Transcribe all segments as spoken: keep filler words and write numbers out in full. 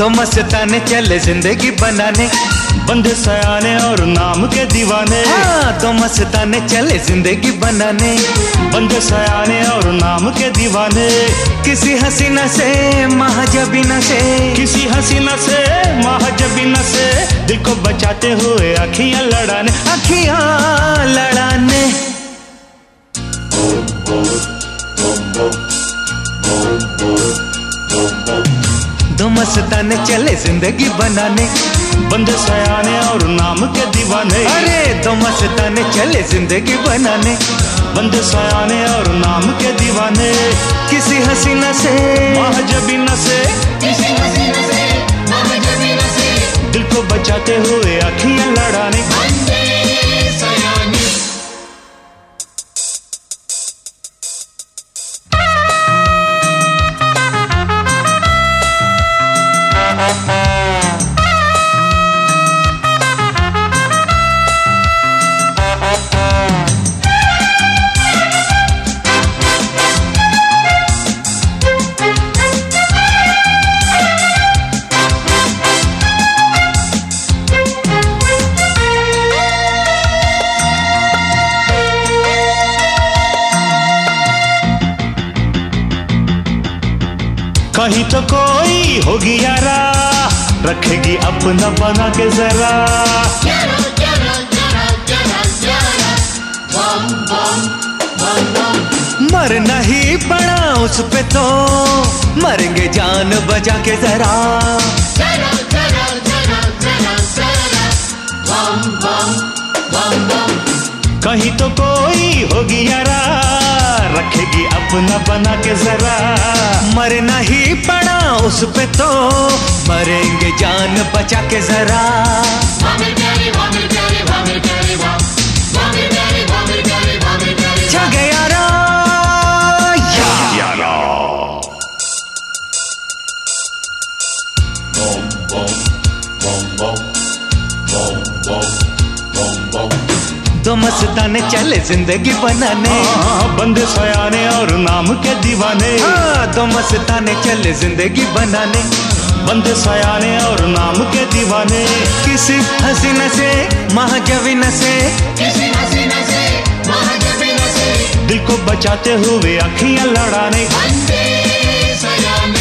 दो मस्ताने चले जिंदगी बनाने, बंदे सयाने और नाम के दीवाने। हाँ, दो मस्ताने चले जिंदगी बनाने, बंदे सयाने और नाम के दीवाने। किसी हसीना से महाजबीना से, किसी हसीना से महाजबीना से, दिल को बचाते हुए अखियां लड़ाने, अखियां लड़ाने। दो मस्ताने चले जिंदगी बनाने, बंदे सयाने और नाम के दीवाने। अरे दो मस्ताने चले जिंदगी बनाने, बंदे सयाने और नाम के दीवाने। किसी हसीना से महाजबीना से, किसी हसीना से महाजबीना से, दिल को बचाते हुए अखियां लड़ाने, बंदे सयाने। कहीं तो कोई होगी यारा, रखेगी अपना बना के जरा। जरा जरा जरा जरा जरा, बम बम बम बम। मरना ही पड़ा उस पे तो, मरेंगे जान बचा के जरा। जरा जरा जरा जरा जरा, बम बम बम बम। कहीं तो कोई होगी यारा, रखेगी अपना बना के जरा। मरना ही पड़ा उस पे तो, मरेंगे जान बचा के जरा। वामे प्यारे वामे प्यारे वामे प्यारे वाम, वामे प्यारे वामे प्यारे वामे प्यारे। छा गया रा या यारा। दो मस्ताने चले जिंदगी बनाने, हाँ, बंदे सयाने और नाम के दीवाने। हाँ, दो मस्ताने चले जिंदगी बनाने, बंदे सयाने और नाम के दीवाने। किसी हसीना से महाजबीना से, किसी हसीना से महाजबीना से, दिल को बचाते हुए अखियां लड़ाने, बंदे सयाने।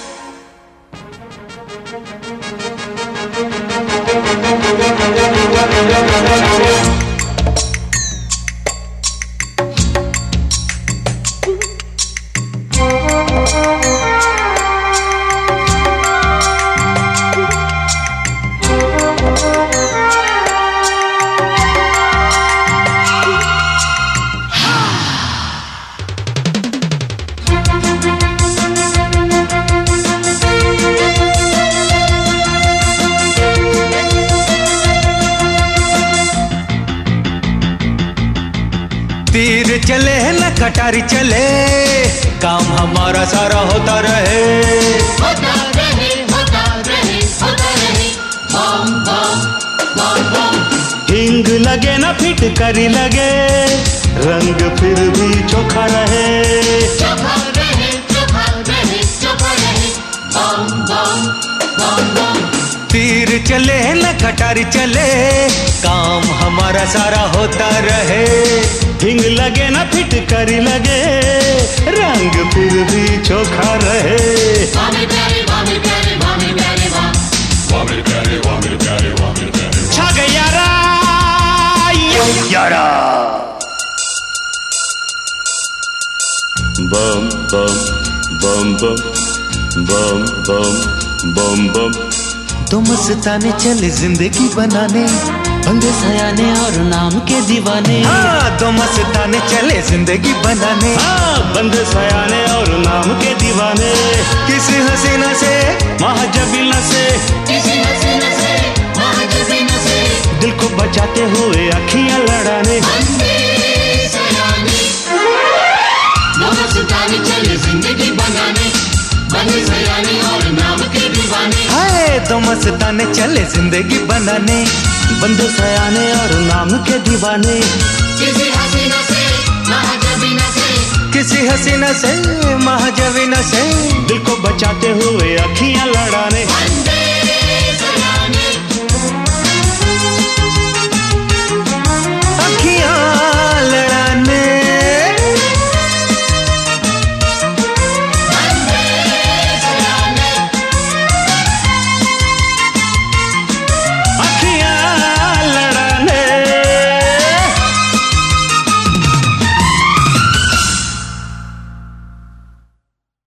तीर चले न कटारी चले, काम हमारा सारा होता रहे। होता रहे होता रहे होता रहे, बम बम बम बम। हिंग लगे ना फिटकरी लगे, रंग फिर भी चोखा रहे। चोखा रहे चोखा रहे चोखा रहे, बम बम बम बम। तीर चले न कटारी चले, काम हमारा सारा होता रहे। हिंग लगे ना फिटकरी लगे, रंग फिर भी चोखा रहे। वामे प्यारे वामे प्यारे वामे प्यारे वाम, वामे प्यारे वामे प्यारे वामे प्यारे। छा गया रा यारा। बम बम बम बम बम बम बम बम। दो मस्ताने चले जिंदगी बनाने, बंदे सयाने और नाम के दीवाने। हाँ, दो मस्ताने चले जिंदगी बनाने, हाँ, बंदे सयाने और नाम के दीवाने। किसी हसीना से महाजबीना से, किसी हसीना से महाजबीना से, दिल को बचाते हुए अखियां लड़ाने, बंदे सयाने। दो मस्ताने चले जिंदगी बनाने, बंदे सयाने और नाम के दीवाने। हाय, दो मस्ताने चले जिंदगी बनाने, बंदे सयाने और नाम के दीवाने। किसी हसीना से महाजबीना से, किसी हंसी हसीना से महाजवीना से दिल को बचाते हुए अखियां लड़ाने। वंदे